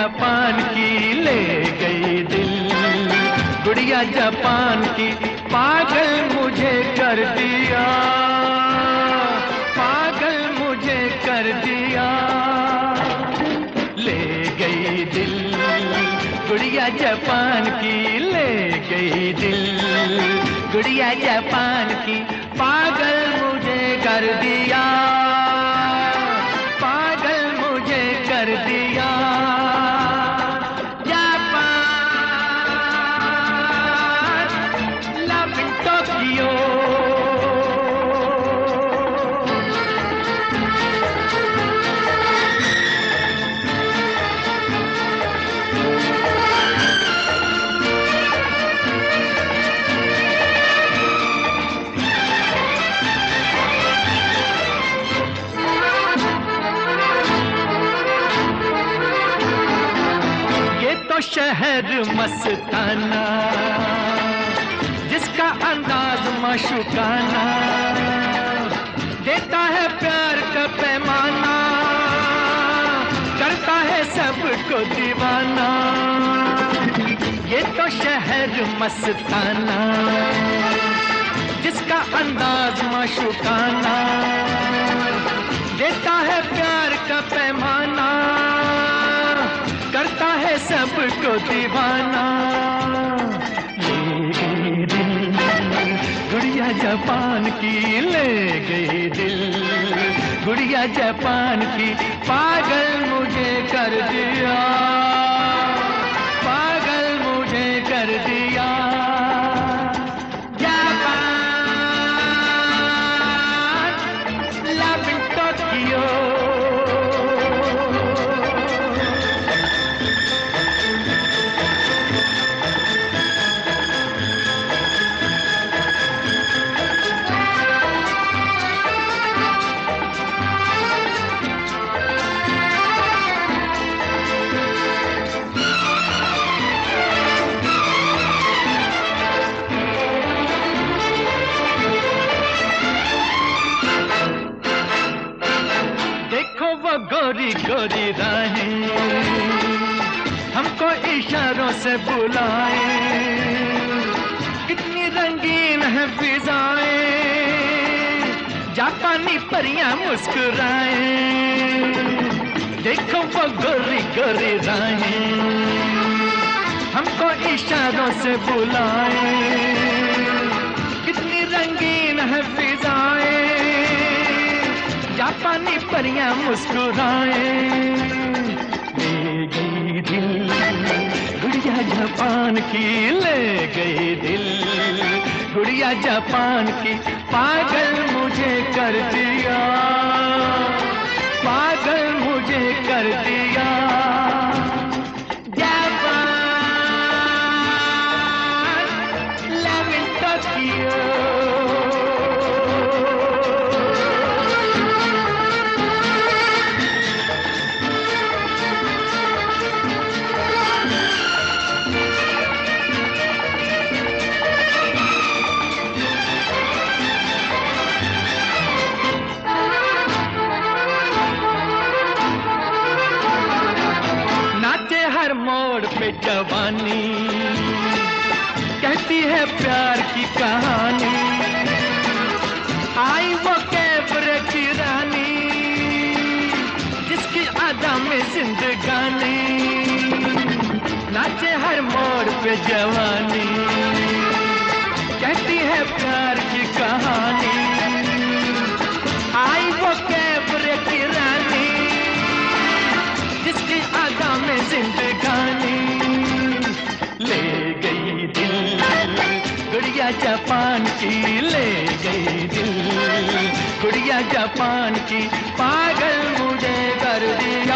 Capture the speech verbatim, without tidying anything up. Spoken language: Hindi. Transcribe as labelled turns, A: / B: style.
A: जापान की ले गई दिल, गुड़िया जापान की पागल मुझे कर दिया, पागल मुझे कर दिया। ले गई दिल, गुड़िया जापान की ले गई दिल, गुड़िया जापान की पागल मुझे कर दिया, पागल मुझे कर दिया। तो शहर मस्ताना, जिसका अंदाज माशूकाना, देता है प्यार का पैमाना, करता है सबको दीवाना। ये तो शहर मस्ताना, जिसका अंदाज माशूकाना, देता है प्यार का पैमाना, करता है सबको दीवाना। ले गई दिल, गुड़िया जापान की ले गई दिल, गुड़िया जापान की पागल मुझे कर दिया, पागल मुझे कर दिया। Japan, love in Tokyo. गोरी गोरी राहें हमको इशारों से बुलाए, कितनी रंगीन है फिजाएं, जापानी परियां मुस्कुराए। देखो वो गोरी गोरी राहें हमको इशारों से बुलाए, कितनी रंगीन है फिजाएं, जापानी परियां मुस्कुराए। ले गई दिल, गुड़िया जापान की ले गई दिल, गुड़िया जापान की पागल मुझे कर दिया, पागल मुझे कर दिया। Japan, love in Tokyo. हर मोड़ पे जवानी कहती है प्यार की कहानी, आई वो कैबरे की रानी, जिसकी अदा में जिंदगानी। नाचे हर मोड़ पे जवानी कहती है प्यार की कहानी, आई वो कैबरे की रानी, जिसकी आदा में जिंदगानी। ले गई दिल, गुड़िया जापान की ले गई दिल, गुड़िया जापान की पागल मुझे कर दिया।